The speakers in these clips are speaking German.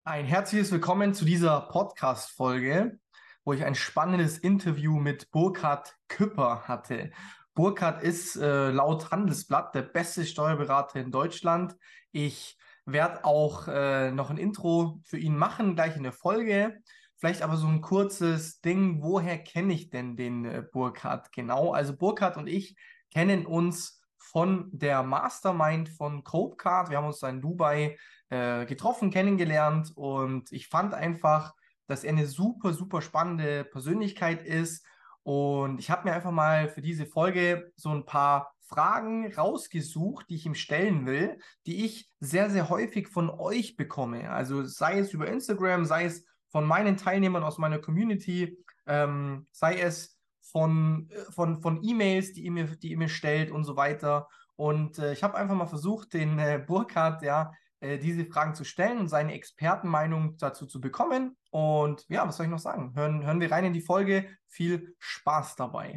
Ein herzliches Willkommen zu dieser Podcast-Folge, wo ich ein spannendes Interview mit Burkhard Küpper hatte. Burkhard ist laut Handelsblatt der beste Steuerberater in Deutschland. Ich werde auch noch ein Intro für ihn machen, gleich in der Folge. Vielleicht aber so ein kurzes Ding, woher kenne ich denn den Burkhard genau? Also Burkhard und ich kennen uns von der Mastermind von Copecard. Wir haben uns da in Dubai getroffen, kennengelernt und ich fand einfach, dass er eine super, super spannende Persönlichkeit ist und ich habe mir einfach mal für diese Folge so ein paar Fragen rausgesucht, die ich ihm stellen will, die ich sehr, sehr häufig von euch bekomme. Also sei es über Instagram, sei es von meinen Teilnehmern aus meiner Community, sei es von E-Mails, die ihr mir stellt und so weiter. Und ich habe einfach mal versucht, den Burkhard, ja, diese Fragen zu stellen und seine Expertenmeinung dazu zu bekommen. Und ja, was soll ich noch sagen? Hören wir rein in die Folge. Viel Spaß dabei.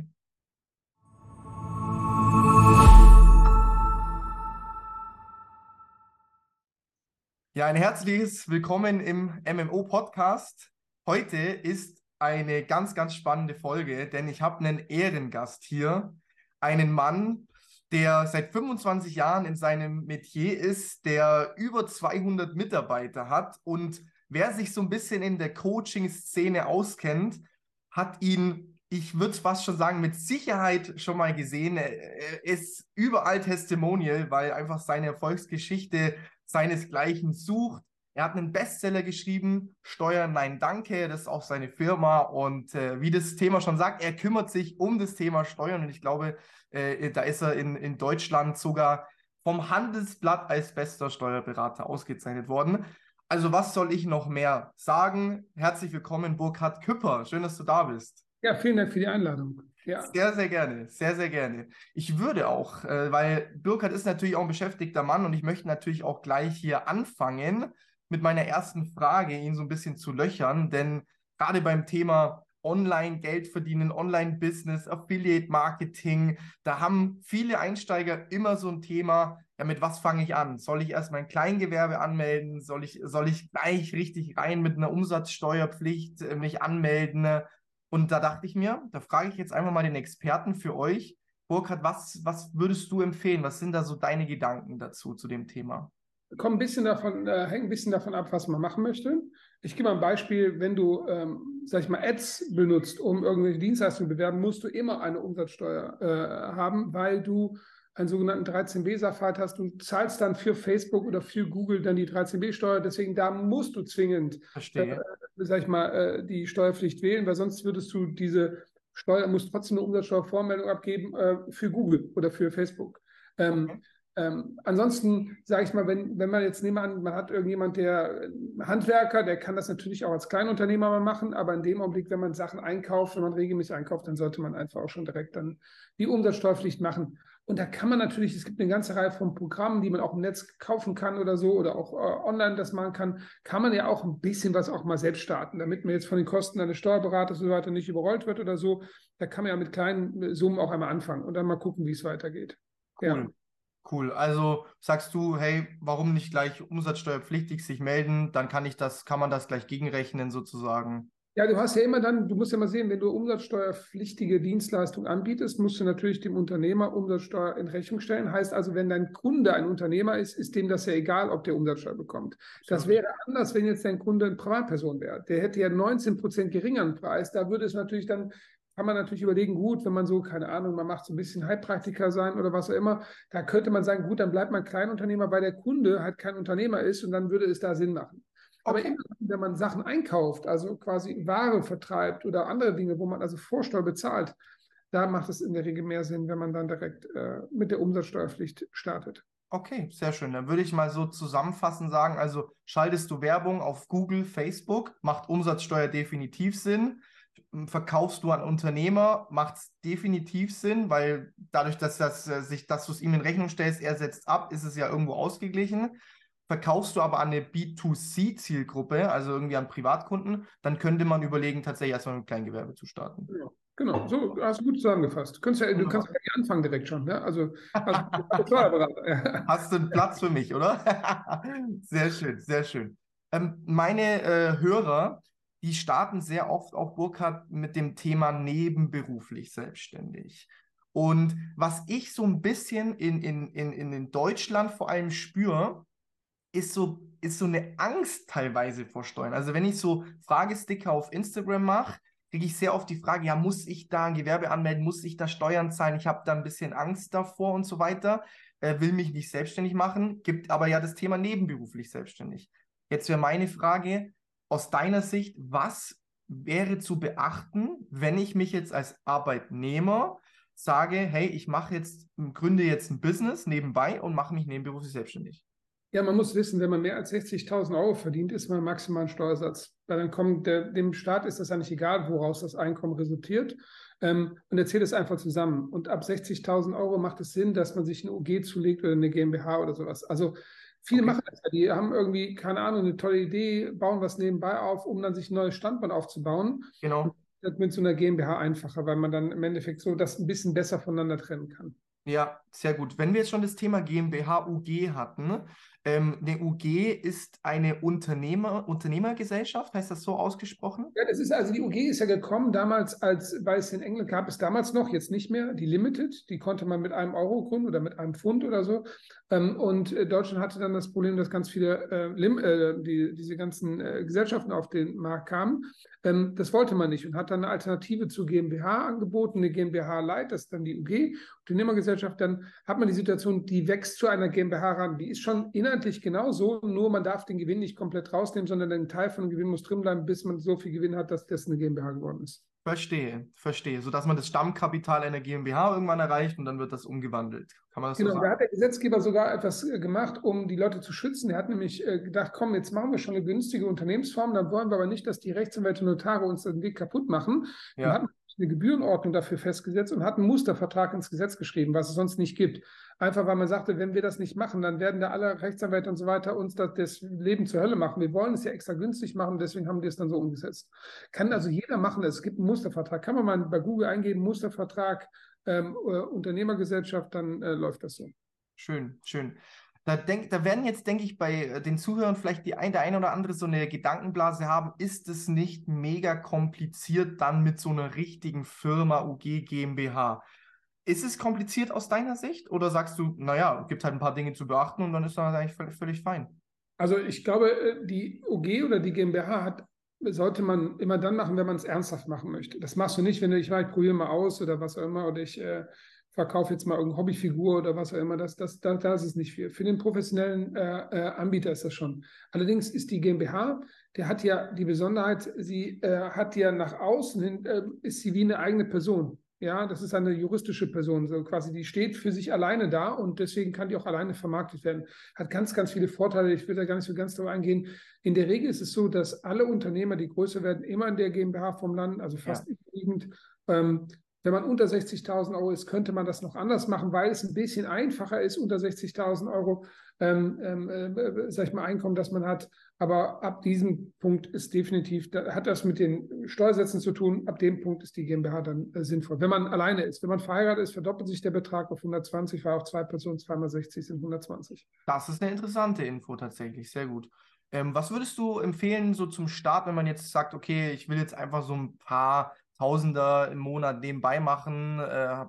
Ja, ein herzliches Willkommen im MMO-Podcast. Heute ist eine ganz, ganz spannende Folge, denn ich habe einen Ehrengast hier, einen Mann, der seit 25 Jahren in seinem Metier ist, der über 200 Mitarbeiter hat und wer sich so ein bisschen in der Coaching-Szene auskennt, hat ihn, ich würde fast schon sagen, mit Sicherheit schon mal gesehen. Er ist überall Testimonial, weil einfach seine Erfolgsgeschichte seinesgleichen sucht. Er hat einen Bestseller geschrieben, Steuern, nein, danke, das ist auch seine Firma und wie das Thema schon sagt, er kümmert sich um das Thema Steuern und ich glaube, da ist er in Deutschland sogar vom Handelsblatt als bester Steuerberater ausgezeichnet worden. Also was soll ich noch mehr sagen? Herzlich willkommen, Burkhard Küpper. Schön, dass du da bist. Ja, vielen Dank für die Einladung. Ja, Sehr, sehr gerne, sehr, sehr gerne. Ich würde auch, weil Burkhard ist natürlich auch ein beschäftigter Mann und ich möchte natürlich auch gleich hier anfangen mit meiner ersten Frage, ihn so ein bisschen zu löchern, denn gerade beim Thema Online-Geld verdienen, Online-Business, Affiliate-Marketing, da haben viele Einsteiger immer so ein Thema, ja, mit was fange ich an? Soll ich erst mein Kleingewerbe anmelden? Soll ich gleich richtig rein mit einer Umsatzsteuerpflicht mich anmelden? Und da dachte ich mir, da frage ich jetzt einfach mal den Experten für euch. Burkhard, was würdest du empfehlen? Was sind da so deine Gedanken dazu, zu dem Thema? hängt ein bisschen davon ab, was man machen möchte. Ich gebe mal ein Beispiel, wenn du, sag ich mal, Ads benutzt, um irgendwelche Dienstleistungen zu bewerben, musst du immer eine Umsatzsteuer haben, weil du einen sogenannten 13b-Sachverhalt hast. Du zahlst dann für Facebook oder für Google dann die 13b-Steuer. Deswegen da musst du zwingend, Verstehe. sag ich mal, die Steuerpflicht wählen, weil sonst würdest du musst trotzdem eine Umsatzsteuervormeldung abgeben für Google oder für Facebook. Okay. Ansonsten sage ich mal, wenn man jetzt nehmen wir an, man hat irgendjemand, der Handwerker, der kann das natürlich auch als Kleinunternehmer mal machen, aber in dem Augenblick, wenn man Sachen einkauft, wenn man regelmäßig einkauft, dann sollte man einfach auch schon direkt dann die Umsatzsteuerpflicht machen. Und da kann man natürlich, es gibt eine ganze Reihe von Programmen, die man auch im Netz kaufen kann oder so oder auch online das machen kann man ja auch ein bisschen was auch mal selbst starten, damit man jetzt von den Kosten eines Steuerberaters und so weiter nicht überrollt wird oder so. Da kann man ja mit kleinen Summen auch einmal anfangen und dann mal gucken, wie es weitergeht. Ja. Cool. Cool. Also sagst du, hey, warum nicht gleich umsatzsteuerpflichtig sich melden? Dann kann man das gleich gegenrechnen sozusagen. Ja, du musst ja mal sehen, wenn du umsatzsteuerpflichtige Dienstleistungen anbietest, musst du natürlich dem Unternehmer Umsatzsteuer in Rechnung stellen. Heißt also, wenn dein Kunde ein Unternehmer ist, ist dem das ja egal, ob der Umsatzsteuer bekommt. Das Absolut. wäre anders, wenn jetzt dein Kunde eine Privatperson wäre. Der hätte ja 19% geringeren Preis. Da würde es natürlich dann, kann man natürlich überlegen, gut, wenn man so, keine Ahnung, man macht so ein bisschen Heilpraktiker sein oder was auch immer, da könnte man sagen, gut, dann bleibt man Kleinunternehmer, weil der Kunde halt kein Unternehmer ist und dann würde es da Sinn machen. Aber Okay. immer, wenn man Sachen einkauft, also quasi Ware vertreibt oder andere Dinge, wo man also Vorsteuer bezahlt, da macht es in der Regel mehr Sinn, wenn man dann direkt mit der Umsatzsteuerpflicht startet. Okay, sehr schön. Dann würde ich mal so zusammenfassend sagen, also schaltest du Werbung auf Google, Facebook, macht Umsatzsteuer definitiv Sinn. Verkaufst du an Unternehmer, macht es definitiv Sinn, weil dadurch, dass du es ihm in Rechnung stellst, er setzt ab, ist es ja irgendwo ausgeglichen. Verkaufst du aber an eine B2C-Zielgruppe, also irgendwie an Privatkunden, dann könnte man überlegen, tatsächlich erstmal mit Kleingewerbe zu starten. Genau, so hast du gut zusammengefasst. Du kannst Wunderbar. ja anfangen direkt schon, ne? Also Steuerberater. Ja. Hast du einen Platz für mich, oder? Sehr schön, sehr schön. Meine Hörer, die starten sehr oft auch, Burkhard, mit dem Thema nebenberuflich selbstständig. Und was ich so ein bisschen in Deutschland vor allem spüre, ist so eine Angst teilweise vor Steuern. Also wenn ich so Fragesticker auf Instagram mache, kriege ich sehr oft die Frage, ja, muss ich da ein Gewerbe anmelden, muss ich da Steuern zahlen? Ich habe da ein bisschen Angst davor und so weiter, will mich nicht selbstständig machen, gibt aber ja das Thema nebenberuflich selbstständig. Jetzt wäre meine Frage aus deiner Sicht, was wäre zu beachten, wenn ich mich jetzt als Arbeitnehmer sage, hey, gründe jetzt ein Business nebenbei und mache mich nebenberuflich selbstständig? Ja, man muss wissen, wenn man mehr als 60.000 Euro verdient, ist man im maximalen Steuersatz. Weil dann dem Staat ist das eigentlich egal, woraus das Einkommen resultiert. Und er zählt es einfach zusammen. Und ab 60.000 Euro macht es Sinn, dass man sich eine UG zulegt oder eine GmbH oder sowas. Also viele Okay. machen das ja. Die haben irgendwie, keine Ahnung, eine tolle Idee, bauen was nebenbei auf, um dann sich ein neues Standbein aufzubauen. Und Genau. das wird mit so einer GmbH einfacher, weil man dann im Endeffekt so das ein bisschen besser voneinander trennen kann. Ja, sehr gut. Wenn wir jetzt schon das Thema GmbH, UG hatten, eine UG ist eine Unternehmergesellschaft, heißt das so ausgesprochen? Ja, das ist also die UG ist ja gekommen damals, weil es in England gab es damals noch, jetzt nicht mehr, die Limited, die konnte man mit einem Euro gründen oder mit einem Pfund oder so. Und Deutschland hatte dann das Problem, dass ganz viele diese ganzen Gesellschaften auf den Markt kamen. Das wollte man nicht und hat dann eine Alternative zur GmbH angeboten, eine GmbH Light, das ist dann die UG, Unternehmergesellschaft. Dann hat man die Situation, die wächst zu einer GmbH ran. Die ist schon inhaltlich genauso, nur man darf den Gewinn nicht komplett rausnehmen, sondern ein Teil von dem Gewinn muss drin bleiben, bis man so viel Gewinn hat, dass das eine GmbH geworden ist. Verstehe, verstehe. Sodass man das Stammkapital einer GmbH irgendwann erreicht und dann wird das umgewandelt. Kann man das so Genau, da sagen? hat der Gesetzgeber sogar etwas gemacht, um die Leute zu schützen. Er hat nämlich gedacht, komm, jetzt machen wir schon eine günstige Unternehmensform, dann wollen wir aber nicht, dass die Rechtsanwälte und Notare uns den Weg kaputt machen. Dann hat Ja, man eine Gebührenordnung dafür festgesetzt und hat einen Mustervertrag ins Gesetz geschrieben, was es sonst nicht gibt. Einfach weil man sagte, wenn wir das nicht machen, dann werden da alle Rechtsanwälte und so weiter uns das Leben zur Hölle machen. Wir wollen es ja extra günstig machen, deswegen haben die es dann so umgesetzt. Kann also jeder machen, es gibt einen Mustervertrag. Kann man mal bei Google eingeben, Mustervertrag, Unternehmergesellschaft, dann läuft das so. schön, schön. Da werden jetzt, denke ich, bei den Zuhörern vielleicht der eine oder andere so eine Gedankenblase haben. Ist es nicht mega kompliziert dann mit so einer richtigen Firma UG GmbH? Ist es kompliziert aus deiner Sicht oder sagst du, naja, gibt halt ein paar Dinge zu beachten und dann ist das eigentlich völlig fein? Also ich glaube, die OG oder die GmbH sollte man immer dann machen, wenn man es ernsthaft machen möchte. Das machst du nicht, wenn du, ich probiere mal aus oder was auch immer, oder ich verkaufe jetzt mal irgendeine Hobbyfigur oder was auch immer. Da ist es nicht viel. Für den professionellen Anbieter ist das schon. Allerdings ist die GmbH, der hat ja die Besonderheit, sie hat ja nach außen hin, ist sie wie eine eigene Person. Ja, das ist eine juristische Person, so quasi, die steht für sich alleine da und deswegen kann die auch alleine vermarktet werden. Hat ganz, ganz viele Vorteile. Ich will da gar nicht so ganz drauf eingehen. In der Regel ist es so, dass alle Unternehmer, die größer werden, immer in der GmbH-Form landen, also fast Ja, überwiegend. Wenn man unter 60.000 Euro ist, könnte man das noch anders machen, weil es ein bisschen einfacher ist, unter 60.000 Euro, sag ich mal, Einkommen, das man hat. Aber ab diesem Punkt ist definitiv, da hat das mit den Steuersätzen zu tun. Ab dem Punkt ist die GmbH dann sinnvoll. Wenn man alleine ist, wenn man verheiratet ist, verdoppelt sich der Betrag auf 120, weil auch zwei Personen, zweimal 60 sind 120. das ist eine interessante Info tatsächlich, sehr gut. Was würdest du empfehlen, so zum Start, wenn man jetzt sagt, okay, ich will jetzt einfach so ein paar Tausender im Monat nebenbei machen,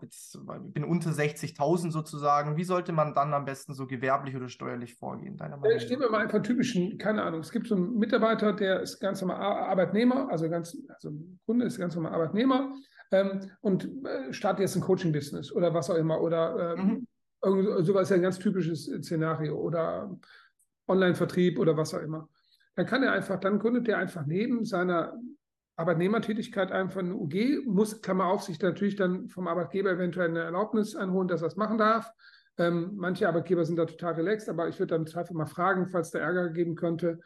bin unter 60.000 sozusagen. Wie sollte man dann am besten so gewerblich oder steuerlich vorgehen, deiner Meinung Stellen nach? wir mal einfach typischen, keine Ahnung, es gibt so einen Mitarbeiter, der ist ganz normal Arbeitnehmer, also ein Kunde ist ganz normal Arbeitnehmer und startet jetzt ein Coaching-Business oder was auch immer oder Mhm. sowas ist ja ein ganz typisches Szenario oder Online-Vertrieb oder was auch immer. Dann gründet er einfach neben seiner Arbeitnehmertätigkeit einfach eine UG, muss, Klammer auf, sich natürlich dann vom Arbeitgeber eventuell eine Erlaubnis einholen, dass er es machen darf. Manche Arbeitgeber sind da total relaxed, aber ich würde dann im Zweifel mal fragen, falls da Ärger geben könnte.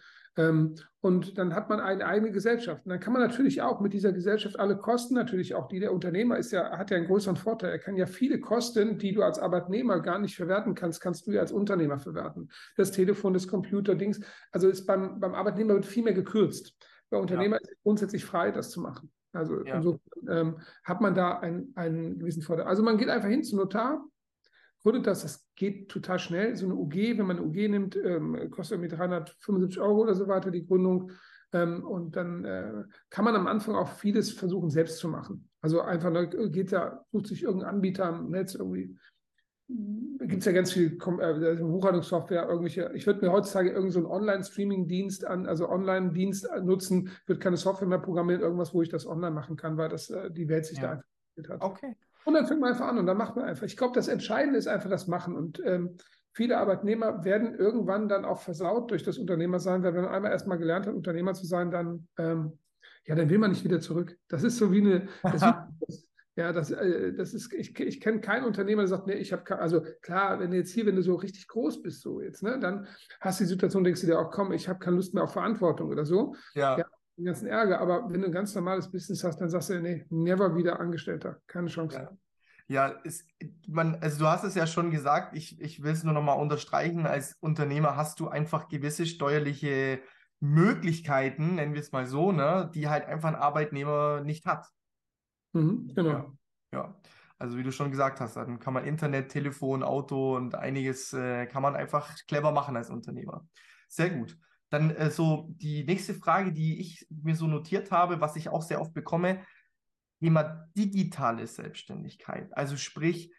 Und dann hat man eine eigene Gesellschaft. Und dann kann man natürlich auch mit dieser Gesellschaft alle Kosten, natürlich auch die der Unternehmer hat ja einen größeren Vorteil. Er kann ja viele Kosten, die du als Arbeitnehmer gar nicht verwerten kannst, kannst du ja als Unternehmer verwerten. Das Telefon, das Computer, Dings. Also ist beim Arbeitnehmer wird viel mehr gekürzt. Bei Ja, Unternehmer ist es grundsätzlich frei, das zu machen. Also ja. insofern hat man da einen gewissen Vorteil. Also man geht einfach hin zum Notar, gründet das geht total schnell. So eine UG, wenn man eine UG nimmt, kostet irgendwie 375 € oder so weiter die Gründung. Und dann kann man am Anfang auch vieles versuchen, selbst zu machen. Also einfach, sucht sich irgendein Anbieter am Netz irgendwie. Da gibt es ja ganz viel Buchhaltungssoftware, irgendwelche. Ich würde mir heutzutage irgendeinen so Online-Streaming-Dienst also Online-Dienst nutzen, würde keine Software mehr programmieren, irgendwas, wo ich das online machen kann, weil die Welt sich da einfach entwickelt hat. Okay. Und dann fängt man einfach an und dann macht man einfach. Ich glaube, das Entscheidende ist einfach das Machen. Und viele Arbeitnehmer werden irgendwann dann auch versaut durch das Unternehmersein, weil wenn man einmal erstmal gelernt hat, Unternehmer zu sein, dann, dann will man nicht wieder zurück. Das ist so wie eine. Das ist, ich kenne keinen Unternehmer, der sagt, nee, ich habe, also klar, wenn du so richtig groß bist, so jetzt, ne, dann hast du die Situation, denkst du dir auch, komm, ich habe keine Lust mehr auf Verantwortung oder so. Ja, den ganzen Ärger, aber wenn du ein ganz normales Business hast, dann sagst du, nee, never wieder Angestellter, keine Chance. Also du hast es ja schon gesagt, ich will es nur nochmal unterstreichen, als Unternehmer hast du einfach gewisse steuerliche Möglichkeiten, nennen wir es mal so, ne, die halt einfach ein Arbeitnehmer nicht hat. Genau. Ja. Also wie du schon gesagt hast, dann kann man Internet, Telefon, Auto und einiges kann man einfach clever machen als Unternehmer. Sehr gut. Dann so die nächste Frage, die ich mir so notiert habe, was ich auch sehr oft bekomme, Thema digitale Selbstständigkeit. Also sprich,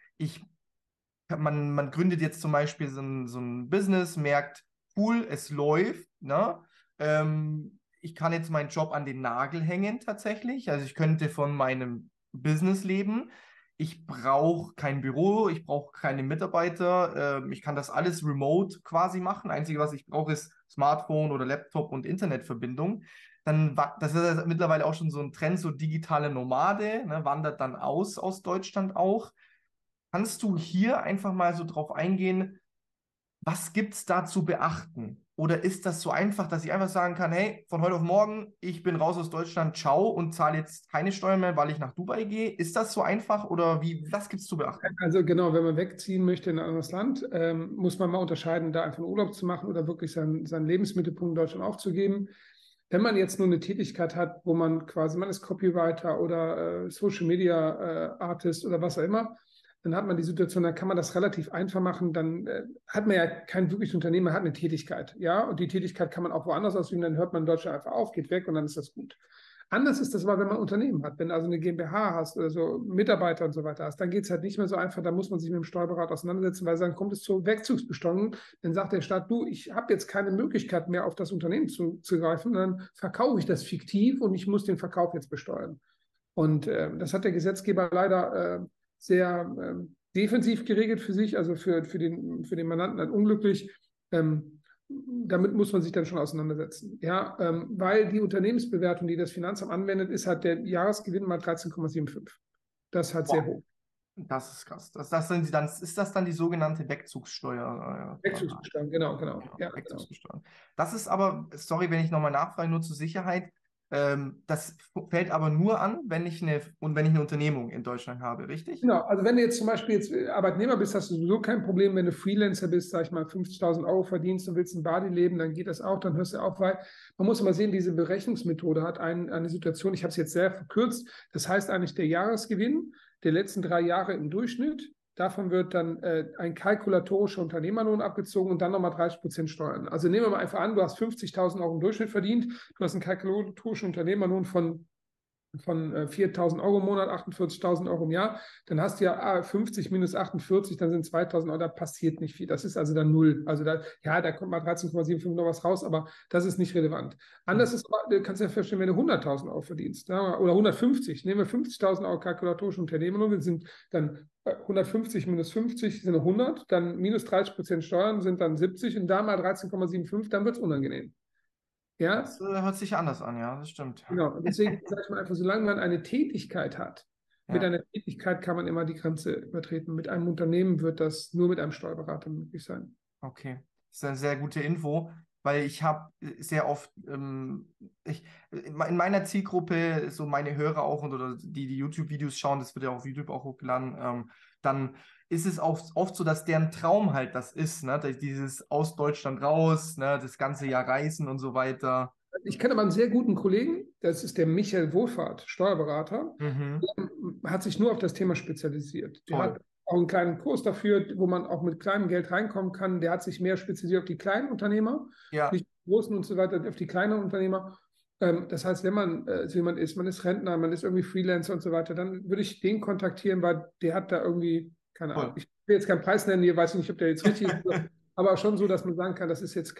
man gründet jetzt zum Beispiel so ein Business, merkt, cool, es läuft, ne? Ich kann jetzt meinen Job an den Nagel hängen tatsächlich. Also ich könnte von meinem Business leben. Ich brauche kein Büro, ich brauche keine Mitarbeiter. Ich kann das alles remote quasi machen. Einzige, was ich brauche, ist Smartphone oder Laptop und Internetverbindung. Das ist ja mittlerweile auch schon so ein Trend, so digitale Nomade, ne, wandert dann aus Deutschland auch. Kannst du hier einfach mal so drauf eingehen, was gibt es da zu beachten? Oder ist das so einfach, dass ich einfach sagen kann, hey, von heute auf morgen, ich bin raus aus Deutschland, ciao und zahle jetzt keine Steuern mehr, weil ich nach Dubai gehe? Ist das so einfach oder was gibt es zu beachten? Also genau, wenn man wegziehen möchte in ein anderes Land, muss man mal unterscheiden, da einfach einen Urlaub zu machen oder wirklich seinen Lebensmittelpunkt in Deutschland aufzugeben. Wenn man jetzt nur eine Tätigkeit hat, wo man ist Copywriter oder Social Media Artist oder was auch immer, dann hat man die Situation, dann kann man das relativ einfach machen. Dann hat man ja kein wirkliches Unternehmen, man hat eine Tätigkeit. Ja, und die Tätigkeit kann man auch woanders ausüben, dann hört man in Deutschland einfach auf, geht weg und dann ist das gut. Anders ist das aber, wenn man ein Unternehmen hat. Wenn du also eine GmbH hast oder so Mitarbeiter und so weiter hast, dann geht es halt nicht mehr so einfach. Da muss man sich mit dem Steuerberater auseinandersetzen, weil dann kommt es zur Wegzugsbesteuerung. Dann sagt der Staat, du, ich habe jetzt keine Möglichkeit mehr auf das Unternehmen zu greifen, dann verkaufe ich das fiktiv und ich muss den Verkauf jetzt besteuern. Und das hat der Gesetzgeber leider sehr defensiv geregelt für sich, also für den Mandanten halt unglücklich. Damit muss man sich dann schon auseinandersetzen. Ja, weil die Unternehmensbewertung, die das Finanzamt anwendet, ist halt der Jahresgewinn mal 13,75. Das ist halt sehr hoch. Das ist krass. Ist das dann die sogenannte Wegzugssteuer? Wegzugsbesteuerung, genau. Ja, Wegzugsbesteuerung. Genau. Das ist aber, sorry, wenn ich nochmal nachfrage, nur zur Sicherheit, das fällt aber nur an, wenn ich eine Unternehmung in Deutschland habe, richtig? Genau, also wenn du jetzt zum Beispiel Arbeitnehmer bist, hast du sowieso kein Problem. Wenn du Freelancer bist, sag ich mal, 50.000 € verdienst und willst ein Badi leben, dann geht das auch, dann hörst du auf, weil man muss immer sehen, diese Berechnungsmethode hat eine Situation, ich habe es jetzt sehr verkürzt, das heißt eigentlich der Jahresgewinn der letzten 3 Jahre im Durchschnitt. Davon wird dann ein kalkulatorischer Unternehmerlohn abgezogen und dann nochmal 30% Steuern. Also nehmen wir mal einfach an, du hast 50.000 € im Durchschnitt verdient, du hast einen kalkulatorischen Unternehmerlohn von 4.000 € im Monat, 48.000 € im Jahr, dann hast du ja 50 minus 48, dann sind 2.000 €, da passiert nicht viel. Das ist also dann null. Also da kommt mal 13,75 noch was raus, aber das ist nicht relevant. Anders ist, du kannst dir vorstellen, wenn du 100.000 € verdienst, ja, oder 150, nehmen wir 50.000 € kalkulatorische Unternehmerlohn, sind dann 150 minus 50 sind 100, dann minus 30% Steuern sind dann 70 und da mal 13,75, dann wird es unangenehm. Ja? Das hört sich anders an, ja, das stimmt. Genau, und deswegen sage ich mal einfach, solange man eine Tätigkeit hat, mit einer Tätigkeit kann man immer die Grenze übertreten. Mit einem Unternehmen wird das nur mit einem Steuerberater möglich sein. Okay, das ist eine sehr gute Info, weil ich habe sehr oft, in meiner Zielgruppe, so meine Hörer auch oder die YouTube-Videos schauen, das wird ja auf YouTube auch hochgeladen, dann ist es auch oft so, dass deren Traum halt das ist, ne? Dieses aus Deutschland raus, ne? Das ganze Jahr reisen und so weiter. Ich kenne aber einen sehr guten Kollegen, das ist der Michael Wohlfahrt, Steuerberater, Mhm. der hat sich nur auf das Thema spezialisiert. Der hat auch einen kleinen Kurs dafür, wo man auch mit kleinem Geld reinkommen kann. Der hat sich mehr spezialisiert auf die kleinen Unternehmer, Ja, nicht die großen und so weiter, auf die kleinen Unternehmer. Das heißt, wenn man so jemand ist, man ist Rentner, man ist irgendwie Freelancer und so weiter, dann würde ich den kontaktieren, weil der hat da irgendwie, keine Ahnung, voll. ich will jetzt keinen Preis nennen, hier weiß ich nicht, ob der jetzt richtig ist, aber schon so, dass man sagen kann, das ist jetzt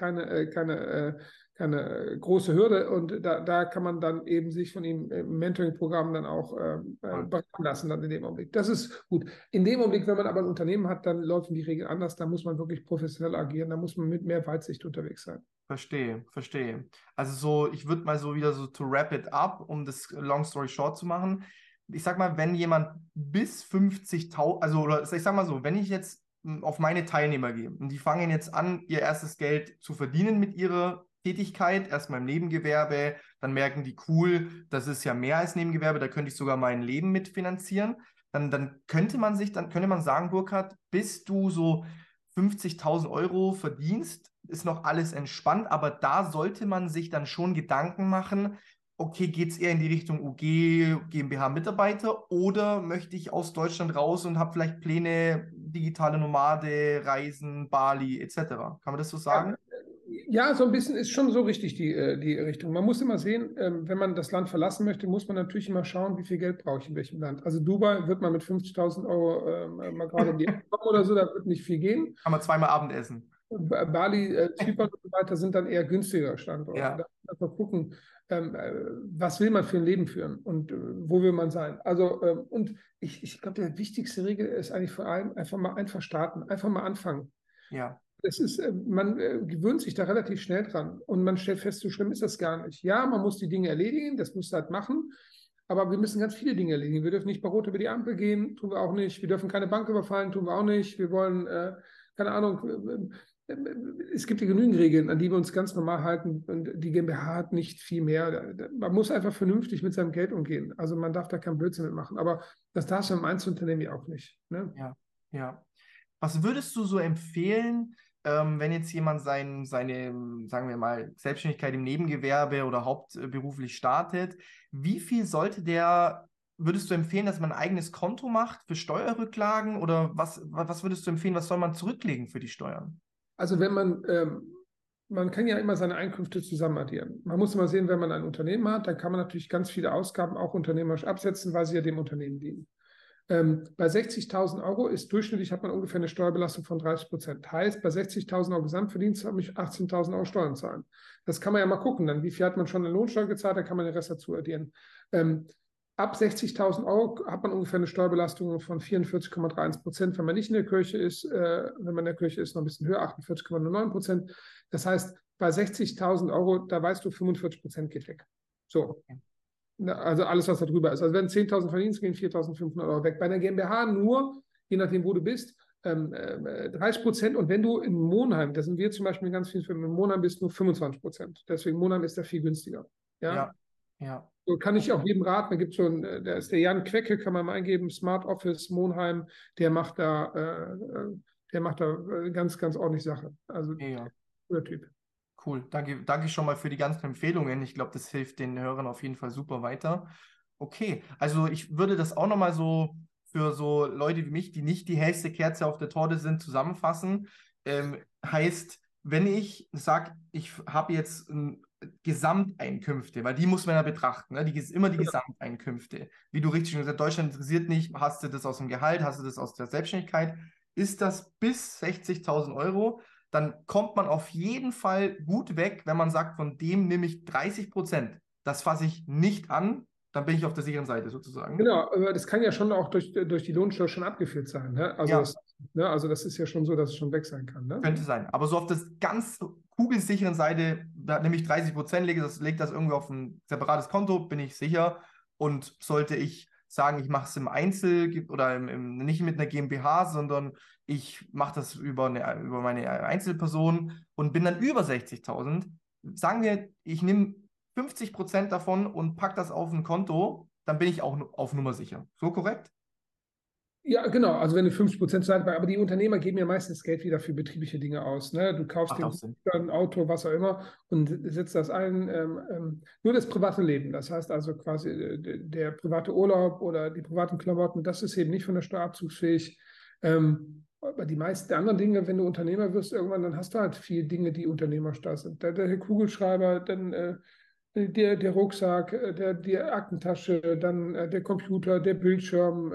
keine große Hürde und da kann man dann eben sich von ihm im Mentoring-Programm dann auch Voll. beraten lassen dann in dem Augenblick. Das ist gut. In dem Augenblick, wenn man aber ein Unternehmen hat, dann laufen die Regeln anders, da muss man wirklich professionell agieren, da muss man mit mehr Weitsicht unterwegs sein. Verstehe, verstehe. Also so, ich würde mal so wieder so to wrap it up, um das long story short zu machen. Ich sag mal, wenn jemand bis 50.000, also oder ich sag mal so, wenn ich jetzt auf meine Teilnehmer gehe und die fangen jetzt an, ihr erstes Geld zu verdienen mit ihrer Tätigkeit, erstmal im Nebengewerbe, dann merken die, cool, das ist ja mehr als Nebengewerbe, da könnte ich sogar mein Leben mitfinanzieren. Dann könnte man sagen, Burkhard, bis du so 50.000 Euro verdienst, ist noch alles entspannt, aber da sollte man sich dann schon Gedanken machen, okay, geht es eher in die Richtung UG, GmbH-Mitarbeiter oder möchte ich aus Deutschland raus und habe vielleicht Pläne, digitale Nomade, Reisen, Bali etc. Kann man das so Ja, sagen? ja, so ein bisschen ist schon so richtig die Richtung. Man muss immer sehen, wenn man das Land verlassen möchte, muss man natürlich immer schauen, wie viel Geld brauche ich in welchem Land. Also Dubai wird man mit 50.000 Euro mal gerade um die Ecke kommen oder so, da wird nicht viel gehen. Kann man zweimal Abendessen. Bali, Zypern und so weiter sind dann eher günstigere Standorte. Da Ja, muss man einfach gucken, was will man für ein Leben führen und wo will man sein. Also, und ich glaube, der wichtigste Regel ist eigentlich vor allem einfach starten, einfach mal anfangen. ja, Das ist, man gewöhnt sich da relativ schnell dran und man stellt fest, so schlimm ist das gar nicht. Ja, man muss die Dinge erledigen, das muss halt machen, aber wir müssen ganz viele Dinge erledigen. Wir dürfen nicht bei Rot über die Ampel gehen, tun wir auch nicht. Wir dürfen keine Bank überfallen, tun wir auch nicht. Wir wollen, keine Ahnung, es gibt ja genügend Regeln, an die wir uns ganz normal halten und die GmbH hat nicht viel mehr. Man muss einfach vernünftig mit seinem Geld umgehen. Also man darf da keinen Blödsinn mitmachen, aber das darfst du im Einzelunternehmen ja auch nicht. Ne? ja, ja. Was würdest du so empfehlen, wenn jetzt jemand seine, sagen wir mal, Selbstständigkeit im Nebengewerbe oder hauptberuflich startet? Wie viel würdest du empfehlen, dass man ein eigenes Konto macht für Steuerrücklagen oder was würdest du empfehlen, was soll man zurücklegen für die Steuern? Also wenn man kann ja immer seine Einkünfte zusammen addieren. Man muss immer sehen, wenn man ein Unternehmen hat, dann kann man natürlich ganz viele Ausgaben auch unternehmerisch absetzen, weil sie ja dem Unternehmen dienen. Bei 60.000 Euro ist durchschnittlich, hat man ungefähr eine Steuerbelastung von 30%. Heißt, bei 60.000 Euro Gesamtverdienst habe ich 18.000 Euro Steuern zahlen. Das kann man ja mal gucken, dann wie viel hat man schon in Lohnsteuer gezahlt, dann kann man den Rest dazu addieren. Ab 60.000 Euro hat man ungefähr eine Steuerbelastung von 44,31%. Wenn man nicht in der Kirche ist, wenn man in der Kirche ist, noch ein bisschen höher, 48,09%. Das heißt, bei 60.000 Euro, da weißt du, 45% geht weg. So. Also alles, was da drüber ist. Also wenn 10.000 verdienst, gehen 4.500 Euro weg. Bei einer GmbH nur, je nachdem, wo du bist, 30%. Und wenn du in Monheim, da sind wir zum Beispiel ganz viel, in Monheim bist nur 25%. Deswegen Monheim ist da viel günstiger. Ja. Ja, ja. So kann ich auch jedem raten. Da gibt es so da ist der Jan Quecke, kann man mal eingeben, Smart Office Monheim, der macht da ganz, ganz ordentlich Sache. Also Ja. guter Typ. Cool. Danke schon mal für die ganzen Empfehlungen. Ich glaube, das hilft den Hörern auf jeden Fall super weiter. Okay, also ich würde das auch nochmal so für so Leute wie mich, die nicht die hellste Kerze auf der Torte sind, zusammenfassen. Heißt, wenn ich sage, ich habe jetzt Gesamteinkünfte, weil die muss man ja betrachten, ne? Immer die Gesamteinkünfte. Wie du richtig schon gesagt hast, Deutschland interessiert nicht, hast du das aus dem Gehalt, hast du das aus der Selbstständigkeit, ist das bis 60.000 Euro, dann kommt man auf jeden Fall gut weg, wenn man sagt, von dem nehme ich 30%. Das fasse ich nicht an, dann bin ich auf der sicheren Seite sozusagen. Genau, aber das kann ja schon auch durch die Lohnsteuer schon abgeführt sein. Ne? Ja, Also das ist ja schon so, dass es schon weg sein kann. Ne? könnte sein. Aber so auf der ganz kugelsicheren Seite, da nehme ich 30%, lege das irgendwie auf ein separates Konto, bin ich sicher. Und sollte ich sagen, ich mache es im Einzel oder nicht mit einer GmbH, sondern ich mache das über meine Einzelperson und bin dann über 60.000, sagen wir, ich nehme 50% davon und packe das auf ein Konto, dann bin ich auch auf Nummer sicher. So korrekt? Ja, genau. Also wenn du 50% zahlt, aber die Unternehmer geben ja meistens Geld wieder für betriebliche Dinge aus. Ne? Du kaufst Macht auch dir Sinn. ein Auto, was auch immer, und setzt das ein. Nur das private Leben. Das heißt also quasi der private Urlaub oder die privaten Klamotten, das ist eben nicht von der Steuer abzugsfähig. Aber die meisten der anderen Dinge, wenn du Unternehmer wirst, irgendwann, dann hast du halt viele Dinge, die Unternehmerstar sind. Der Kugelschreiber, dann der Rucksack, die Aktentasche, dann der Computer, der Bildschirm,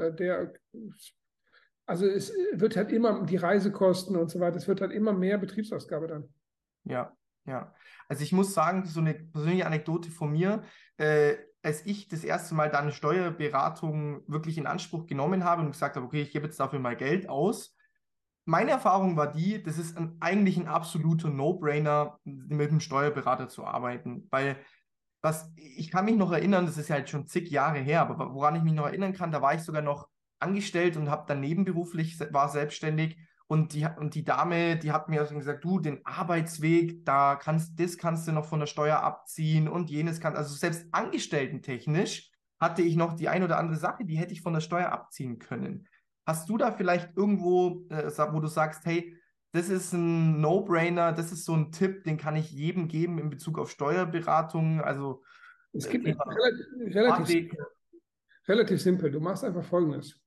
also es wird halt immer die Reisekosten und so weiter, es wird halt immer mehr Betriebsausgabe dann. Ja, ja. Also ich muss sagen, so eine persönliche Anekdote von mir, als ich das erste Mal dann Steuerberatung wirklich in Anspruch genommen habe und gesagt habe, okay, ich gebe jetzt dafür mal Geld aus. Meine Erfahrung war die, das ist eigentlich ein absoluter No-Brainer, mit einem Steuerberater zu arbeiten, weil ich kann mich noch erinnern, das ist ja jetzt schon zig Jahre her, aber woran ich mich noch erinnern kann, da war ich sogar noch angestellt und habe dann nebenberuflich, war selbstständig und die Dame, die hat mir also gesagt, du, den Arbeitsweg, das kannst du noch von der Steuer abziehen und jenes kann, also selbst angestelltentechnisch hatte ich noch die ein oder andere Sache, die hätte ich von der Steuer abziehen können. Hast du da vielleicht irgendwo, wo du sagst, hey, das ist ein No-Brainer, das ist so ein Tipp, den kann ich jedem geben in Bezug auf Steuerberatung, also Es gibt Thema relativ, Fahrtweg. relativ simpel. Du machst einfach Folgendes.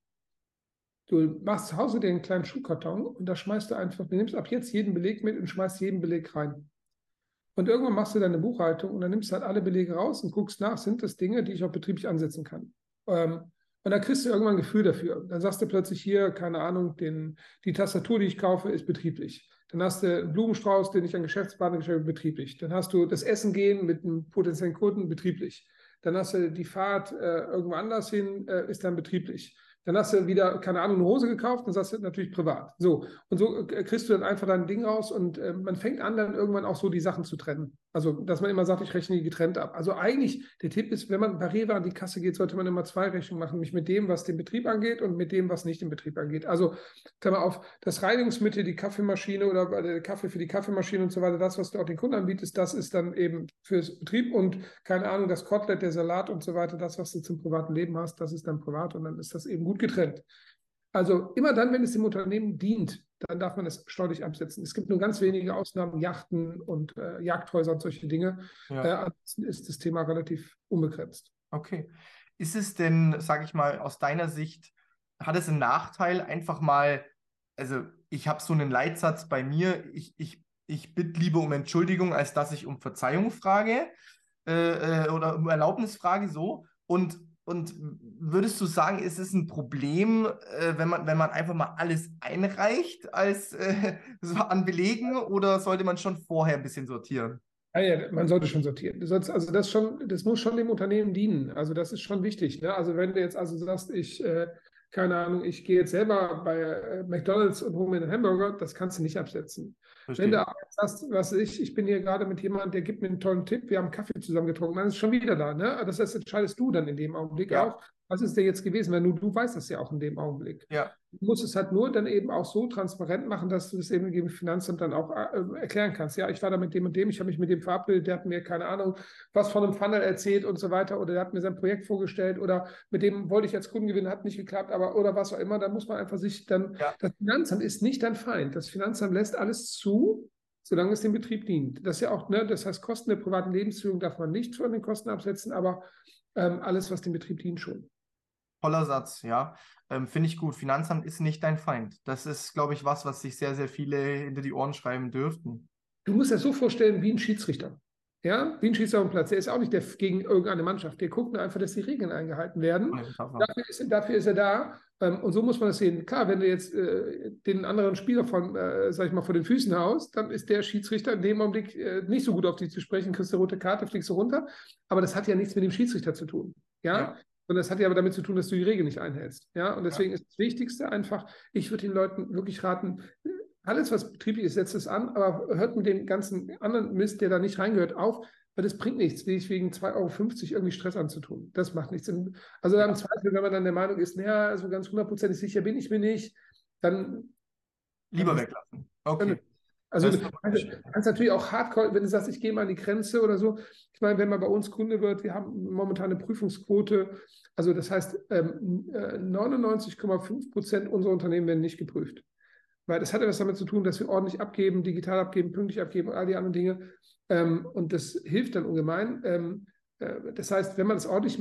Du machst zu Hause dir einen kleinen Schuhkarton und da schmeißt du einfach, du nimmst ab jetzt jeden Beleg mit und schmeißt jeden Beleg rein. Und irgendwann machst du deine Buchhaltung und dann nimmst du halt alle Belege raus und guckst nach, sind das Dinge, die ich auch betrieblich ansetzen kann. Und dann kriegst du irgendwann ein Gefühl dafür. Dann sagst du plötzlich hier, keine Ahnung, die Tastatur, die ich kaufe, ist betrieblich. Dann hast du einen Blumenstrauß, den ich an Geschäftspartner geschenkt habe, betrieblich. Dann hast du das Essen gehen mit einem potenziellen Kunden, betrieblich. Dann hast du die Fahrt irgendwo anders hin, ist dann betrieblich. Dann hast du wieder, keine Ahnung, eine Hose gekauft, dann sagst du natürlich privat. So, und so kriegst du dann einfach dein Ding raus und man fängt an, dann irgendwann auch so die Sachen zu trennen. Also, dass man immer sagt, ich rechne die getrennt ab. Also eigentlich, der Tipp ist, wenn man bei Rewe an die Kasse geht, sollte man immer zwei Rechnungen machen, nämlich mit dem, was den Betrieb angeht und mit dem, was nicht den Betrieb angeht. Also, Klammer auf, das Reinigungsmittel, die Kaffeemaschine oder der Kaffee für die Kaffeemaschine und so weiter, das, was du auch den Kunden anbietest, das ist dann eben fürs Betrieb und keine Ahnung, das Kotelett, der Salat und so weiter, das, was du zum privaten Leben hast, das ist dann privat und dann ist das eben gut getrennt. Also immer dann, wenn es dem Unternehmen dient, dann darf man es steuerlich absetzen. Es gibt nur ganz wenige Ausnahmen, Yachten und Jagdhäuser und solche Dinge. Ja. Ansonsten ist das Thema relativ unbegrenzt. Okay. Ist es denn, sage ich mal, aus deiner Sicht, hat es einen Nachteil, einfach mal, also ich habe so einen Leitsatz bei mir, ich bitte lieber um Entschuldigung, als dass ich um Verzeihung frage oder um Erlaubnis frage, so. Und würdest du sagen, ist es ein Problem, wenn man einfach mal alles einreicht so an Belegen oder sollte man schon vorher ein bisschen sortieren? Ja, man sollte schon sortieren. Also das muss schon dem Unternehmen dienen. Also das ist schon wichtig. Ne? Also wenn du jetzt also sagst, keine Ahnung, ich gehe jetzt selber bei McDonald's und hole mir einen Hamburger, das kannst du nicht absetzen. Wenn Verstehe. du aber sagst, ich bin hier gerade mit jemandem, der gibt mir einen tollen Tipp, wir haben Kaffee zusammen getrunken, dann ist es schon wieder da. Ne? Das heißt, entscheidest du dann in dem Augenblick Ja, auch, was ist der jetzt gewesen, weil du weißt das ja auch in dem Augenblick. ja, Du musst es halt nur dann eben auch so transparent machen, dass du das eben dem Finanzamt dann auch erklären kannst. Ja, ich war da mit dem und dem, ich habe mich mit dem verabredet, der hat mir, keine Ahnung, was von einem Funnel erzählt und so weiter, oder der hat mir sein Projekt vorgestellt, oder mit dem wollte ich jetzt Kunden gewinnen, hat nicht geklappt, aber oder was auch immer. Da muss man einfach sich dann, ja. das Finanzamt ist nicht dein Feind. Das Finanzamt lässt alles zu, solange es dem Betrieb dient. Das ist ja auch, ne, das heißt, Kosten der privaten Lebensführung darf man nicht von den Kosten absetzen, aber alles, was dem Betrieb dient, schon. Toller Satz, ja. Finde ich gut. Finanzamt ist nicht dein Feind. Das ist, glaube ich, was sich sehr, sehr viele hinter die Ohren schreiben dürften. Du musst dir das so vorstellen wie ein Schiedsrichter. Ja, wie ein Schiedsrichter auf dem Platz. Der ist auch nicht gegen irgendeine Mannschaft. Der guckt nur einfach, dass die Regeln eingehalten werden. Dafür ist er da. Und so muss man das sehen. Klar, wenn du jetzt den anderen Spieler sag ich mal, vor den Füßen haust, dann ist der Schiedsrichter in dem Augenblick nicht so gut auf dich zu sprechen, kriegst du eine rote Karte, fliegst du runter. Aber das hat ja nichts mit dem Schiedsrichter zu tun. Ja. Ja, Und das hat ja aber damit zu tun, dass du die Regeln nicht einhältst. Ja, und ja, deswegen ist das Wichtigste einfach, ich würde den Leuten wirklich raten, alles, was betrieblich ist, setzt es an, aber hört mit dem ganzen anderen Mist, der da nicht reingehört, auf, weil das bringt nichts, wie wegen 2,50 € irgendwie Stress anzutun. Das macht nichts. Also im ja. Zweifel, wenn man dann der Meinung ist, naja, also ganz hundertprozentig sicher bin ich mir nicht, dann, Lieber weglassen. dann Okay. also Das du ist kannst natürlich auch hardcore, wenn du sagst, ich gehe mal an die Grenze oder so. Ich meine, wenn man bei uns Kunde wird, wir haben momentan eine Prüfungsquote. Also das heißt, 99,5% unserer Unternehmen werden nicht geprüft. Weil das hat etwas damit zu tun, dass wir ordentlich abgeben, digital abgeben, pünktlich abgeben und all die anderen Dinge. Und das hilft dann ungemein. Das heißt, wenn man das ordentlich macht,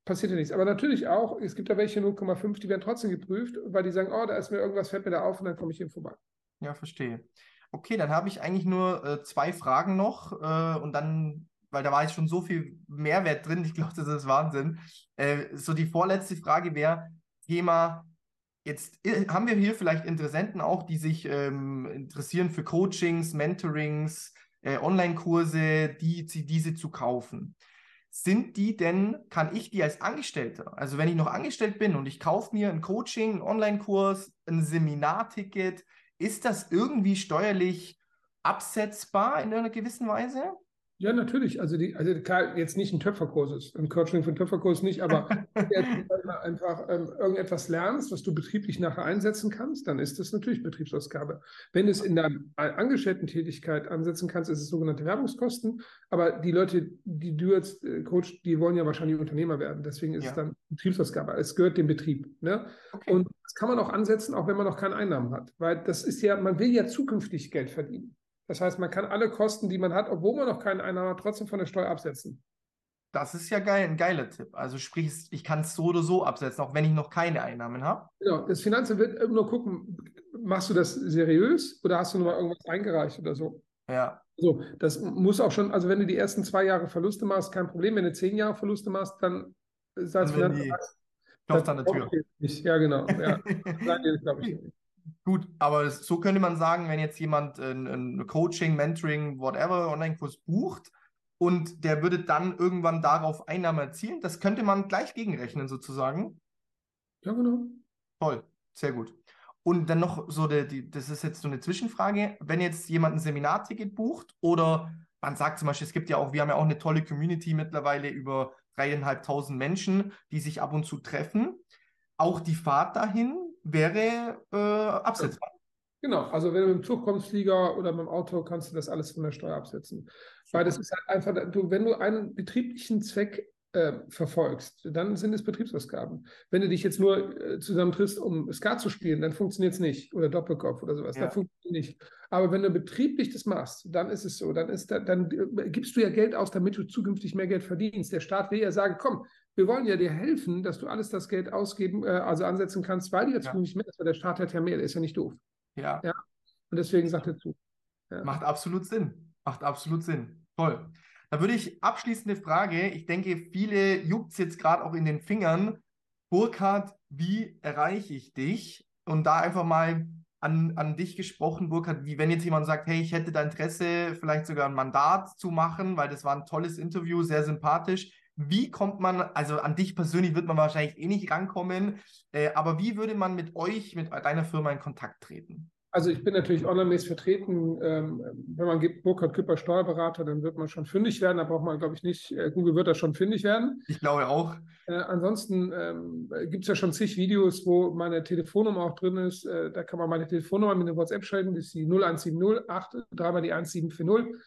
passiert ja nichts. Aber natürlich auch, es gibt da welche 0,5, die werden trotzdem geprüft, weil die sagen, oh, da ist mir irgendwas, fällt mir da auf und dann komme ich hier vorbei. Ja, verstehe. Okay, dann habe ich eigentlich nur zwei Fragen noch und dann, weil da war jetzt schon so viel Mehrwert drin, ich glaube, das ist Wahnsinn. So die vorletzte Frage wäre Thema, jetzt haben wir hier vielleicht Interessenten auch, die sich interessieren für Coachings, Mentorings, Online-Kurse, diese zu kaufen. Sind die denn, kann ich die als Angestellter, also wenn ich noch angestellt bin und ich kaufe mir ein Coaching, einen Online-Kurs, ein Seminarticket, ist das irgendwie steuerlich absetzbar in einer gewissen Weise? Ja, natürlich. Also klar, jetzt nicht ein Töpferkurs, ein Coaching für einen Töpferkurs nicht, aber wenn du jetzt einfach irgendetwas lernst, was du betrieblich nachher einsetzen kannst, dann ist das natürlich Betriebsausgabe. Wenn du es in deiner Angestellten-Tätigkeit ansetzen kannst, ist es sogenannte Werbungskosten. Aber die Leute, die du jetzt coachst, die wollen ja wahrscheinlich Unternehmer werden. Deswegen ist es dann Betriebsausgabe. Es gehört dem Betrieb. Ne? Okay. Und das kann man auch ansetzen, auch wenn man noch keine Einnahmen hat. Weil das ist ja, man will ja zukünftig Geld verdienen. Das heißt, man kann alle Kosten, die man hat, obwohl man noch keine Einnahmen hat, trotzdem von der Steuer absetzen. Das ist ja geil, ein geiler Tipp. Also sprich, ich kann es so oder so absetzen, auch wenn ich noch keine Einnahmen habe. Genau, das Finanzamt wird immer nur gucken, machst du das seriös oder hast du nur mal irgendwas eingereicht oder so. Ja. So, das muss auch schon, also wenn du die ersten 2 Jahre Verluste machst, kein Problem. Wenn du 10 Jahre Verluste machst, dann Dann werden die klopft an der Tür. Nicht. Ja, genau. Ja. Das glaube ich nicht. Gut, aber so könnte man sagen, wenn jetzt jemand ein Coaching, Mentoring, whatever, Online-Kurs bucht und der würde dann irgendwann darauf Einnahmen erzielen, das könnte man gleich gegenrechnen sozusagen. Ja, genau. Toll, sehr gut. Und dann noch so, das ist jetzt so eine Zwischenfrage, wenn jetzt jemand ein Seminarticket bucht oder man sagt zum Beispiel, es gibt ja auch, wir haben ja auch eine tolle Community mittlerweile über 3.500 Menschen, die sich ab und zu treffen. Auch die Fahrt dahin wäre absetzbar. Genau, also wenn du mit dem Zug kommst, Flieger oder mit dem Auto, kannst du das alles von der Steuer absetzen. Weil das ist halt einfach, wenn du einen betrieblichen Zweck verfolgst, dann sind es Betriebsausgaben. Wenn du dich jetzt nur zusammentriffst, um Skat zu spielen, dann funktioniert es nicht. Oder Doppelkopf oder sowas, dann funktioniert nicht. Aber wenn du betrieblich das machst, dann ist es so. Dann gibst du ja Geld aus, damit du zukünftig mehr Geld verdienst. Der Staat will ja sagen, komm, wir wollen ja dir helfen, dass du alles das Geld ausgeben, also ansetzen kannst, weil du jetzt nicht mehr ist, weil der Staat hat ja mehr, der ist ja nicht doof. Ja. Und deswegen sagt er zu. Ja. Macht absolut Sinn. Macht absolut Sinn. Toll. Da würde ich abschließende Frage, ich denke, viele juckt es jetzt gerade auch in den Fingern. Burkhard, wie erreiche ich dich? Und da einfach mal an dich gesprochen, Burkhard, wie wenn jetzt jemand sagt, hey, ich hätte da Interesse, vielleicht sogar ein Mandat zu machen, weil das war ein tolles Interview, sehr sympathisch. Wie kommt man, also an dich persönlich wird man wahrscheinlich eh nicht rankommen, aber wie würde man mit euch, mit deiner Firma in Kontakt treten? Also ich bin natürlich online-mäßig vertreten. Wenn man gibt Burkhard Küpper Steuerberater, dann wird man schon fündig werden. Da braucht man, glaube ich, nicht, Google wird da schon fündig werden. Ich glaube auch. Ansonsten gibt es ja schon zig Videos, wo meine Telefonnummer auch drin ist. Da kann man meine Telefonnummer mit einer WhatsApp schreiben, das ist die 0170 8 dreimal die 1740.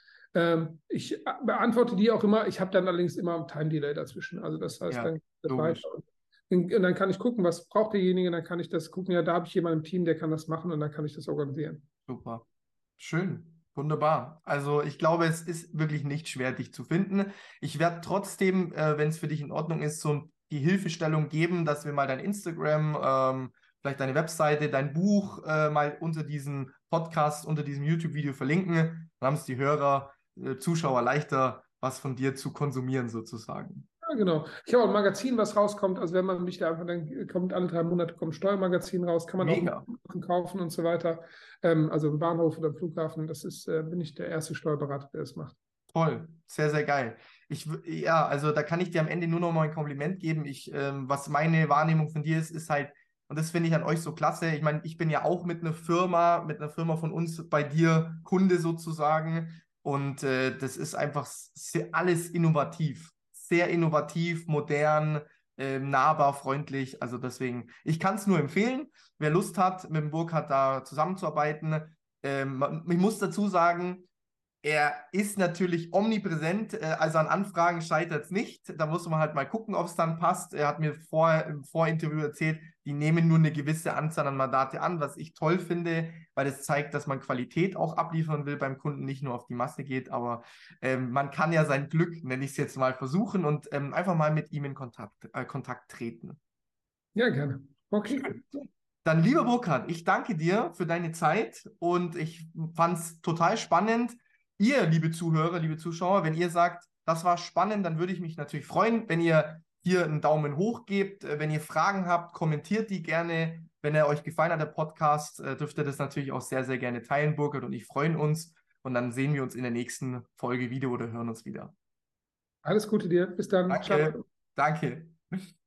Ich beantworte die auch immer. Ich habe dann allerdings immer einen Time-Delay dazwischen. Also das heißt, Ja, dann geht logisch. weiter. Und dann kann ich gucken, was braucht derjenige, dann kann ich das gucken. Ja, da habe ich jemanden im Team, der kann das machen und dann kann ich das organisieren. Super. Schön. Wunderbar. Also ich glaube, es ist wirklich nicht schwer, dich zu finden. Ich werde trotzdem, wenn es für dich in Ordnung ist, so die Hilfestellung geben, dass wir mal dein Instagram, vielleicht deine Webseite, dein Buch mal unter diesem Podcast, unter diesem YouTube-Video verlinken. Dann haben es die Hörer, Zuschauer leichter, was von dir zu konsumieren sozusagen. Ja, genau. Ich habe auch ein Magazin, was rauskommt. Also wenn man mich da einfach, dann kommt alle 3 Monate kommt ein Steuermagazin raus, kann man Mega. auch kaufen und so weiter. Also im Bahnhof oder im Flughafen, das ist, bin ich der erste Steuerberater, der das macht. Toll, sehr, sehr geil. Ja, also da kann ich dir am Ende nur noch mal ein Kompliment geben. Was meine Wahrnehmung von dir ist halt, und das finde ich an euch so klasse. Ich meine, ich bin ja auch mit einer Firma von uns bei dir Kunde sozusagen. Und das ist einfach alles innovativ. Sehr innovativ, modern, nahbar, freundlich. Also deswegen, ich kann es nur empfehlen. Wer Lust hat, mit dem Burkhard da zusammenzuarbeiten. Ich muss dazu sagen, er ist natürlich omnipräsent, also an Anfragen scheitert es nicht. Da muss man halt mal gucken, ob es dann passt. Er hat mir im Vorinterview erzählt, die nehmen nur eine gewisse Anzahl an Mandate an, was ich toll finde, weil es zeigt, dass man Qualität auch abliefern will beim Kunden, nicht nur auf die Masse geht, aber man kann ja sein Glück, nenne ich es jetzt mal, versuchen und einfach mal mit ihm in Kontakt treten. Ja, gerne. Okay. Dann, lieber Burkhard, ich danke dir für deine Zeit und ich fand es total spannend. Ihr, liebe Zuhörer, liebe Zuschauer, wenn ihr sagt, das war spannend, dann würde ich mich natürlich freuen, wenn ihr hier einen Daumen hoch gebt. Wenn ihr Fragen habt, kommentiert die gerne. Wenn er euch gefallen hat, der Podcast, dürft ihr das natürlich auch sehr, sehr gerne teilen. Burkhard und ich freuen uns. Und dann sehen wir uns in der nächsten Folge wieder oder hören uns wieder. Alles Gute dir. Bis dann. Ciao. Danke. Danke.